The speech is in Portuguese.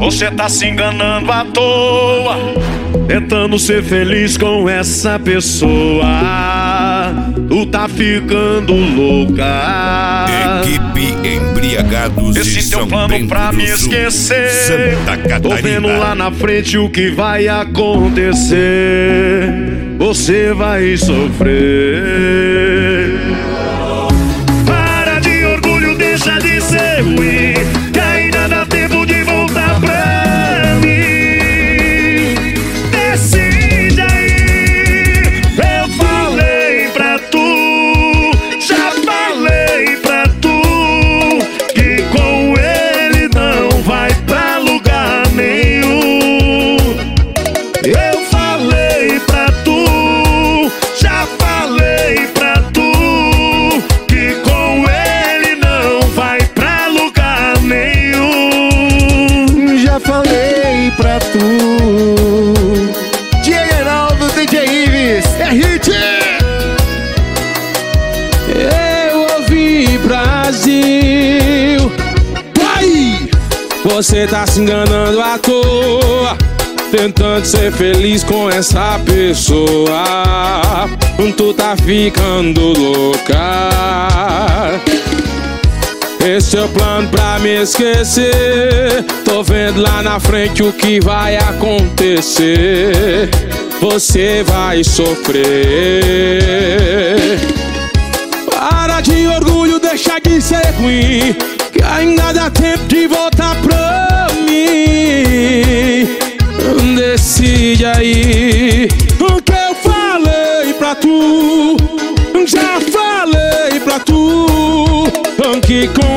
Você tá se enganando à toa, tentando ser feliz com essa pessoa. Tu tá ficando louca. Equipe Embriagados de esse teu São plano Bento pra do me Sul, esquecer, Santa Catarina. tô vendo lá na frente o que vai acontecer. Você vai sofrer. Para de orgulho, deixa de ser ruim, que ainda dá tempo de voltar pra mim. Decide aí. Eu falei pra tu, já falei pra tu, que com ele não vai pra lugar nenhum. Eu falei pra tu, já falei pra tu, que com ele não vai pra lugar nenhum. Já falei pra tu. DJ Reinaldo, DJ Ives, é hit! Eu ouvi Brasil. Vai! Você tá se enganando à toa, tentando ser feliz com essa pessoa. Tu tá ficando louca. Esse é o plano pra me esquecer. Tô vendo lá na frente o que vai acontecer. Você vai sofrer. Para de orgulho, deixa de ser ruim, que ainda dá tempo de voltar pra mim. Decide aí. O que eu falei pra tu, já falei pra tu, que com